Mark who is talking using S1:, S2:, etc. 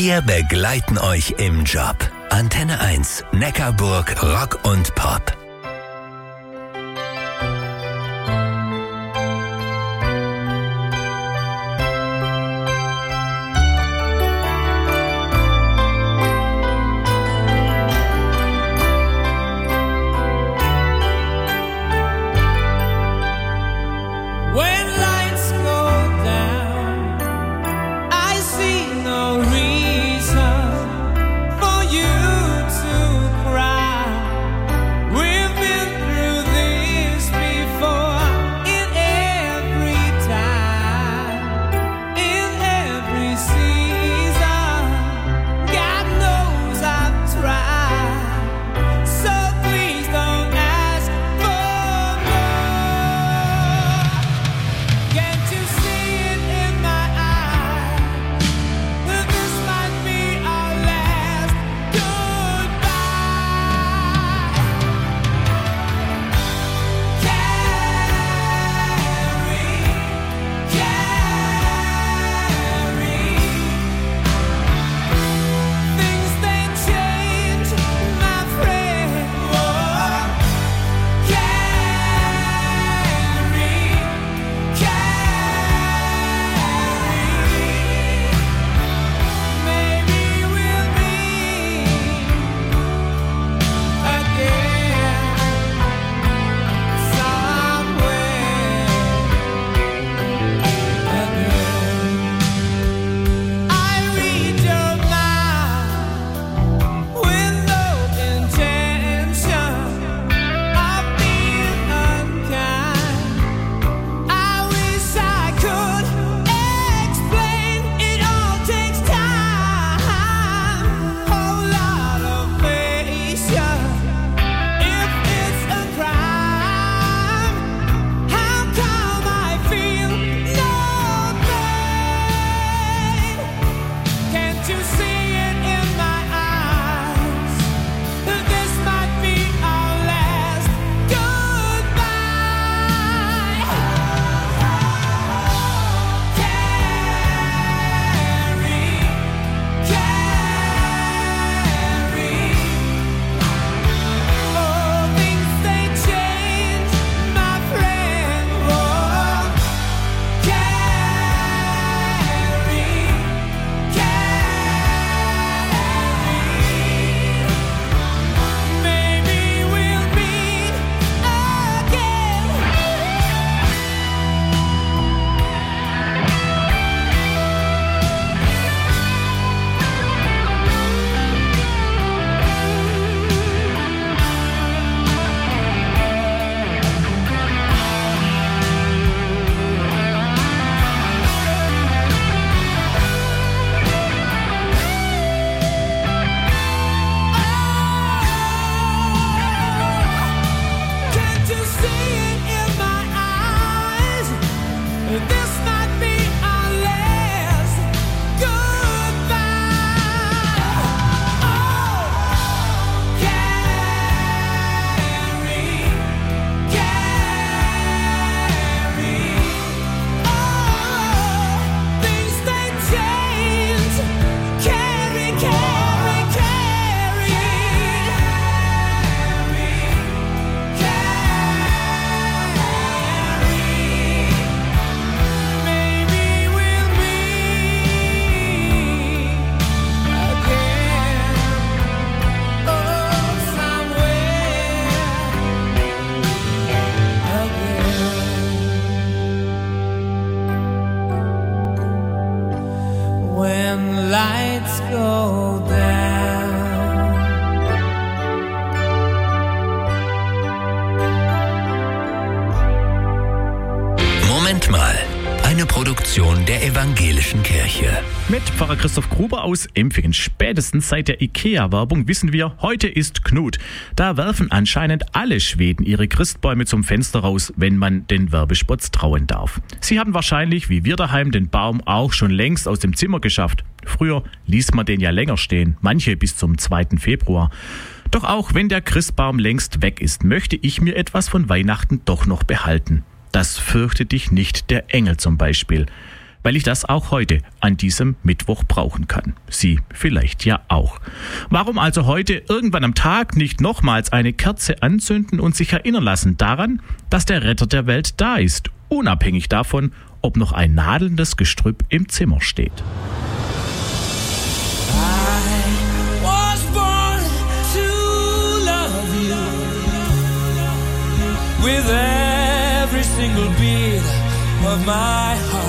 S1: Wir begleiten euch im Job. Antenne 1, Neckarburg, Rock und Pop. Moment mal, eine Produktion der Evangelischen Kirche.
S2: Mit Pfarrer Christoph Gruber aus Empfingen. Spätestens seit der IKEA-Werbung wissen wir, heute ist Knut. Da werfen anscheinend alle Schweden ihre Christbäume zum Fenster raus, wenn man den Werbespots trauen darf. Sie haben wahrscheinlich, wie wir daheim, den Baum auch schon längst aus dem Zimmer geschafft. Früher ließ man den ja länger stehen, manche bis zum 2. Februar. Doch auch wenn der Christbaum längst weg ist, möchte ich mir etwas von Weihnachten doch noch behalten. Das fürchte dich nicht der Engel zum Beispiel. weil ich das auch heute an diesem Mittwoch brauchen kann. Sie vielleicht ja auch. Warum also heute irgendwann am Tag nicht nochmals eine Kerze anzünden und sich erinnern lassen daran, dass der Retter der Welt da ist, unabhängig davon, ob noch ein nadelndes Gestrüpp im Zimmer steht.
S3: With every single beat of my heart.